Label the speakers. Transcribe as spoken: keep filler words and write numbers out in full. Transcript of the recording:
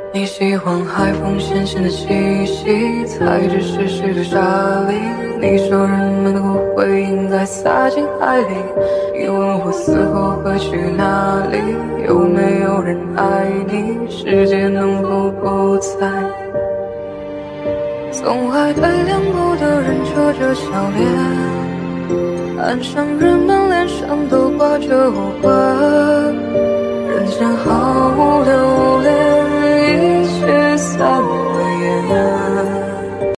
Speaker 1: 你喜欢海风咸咸的气息，才知是谁的沙砾。你说人们的骨灰应该撒进海里，你问我死后会去哪里？有没有人爱你？世界能否不再？从海对两步的人扯着笑脸，岸上人们脸上都挂着无关。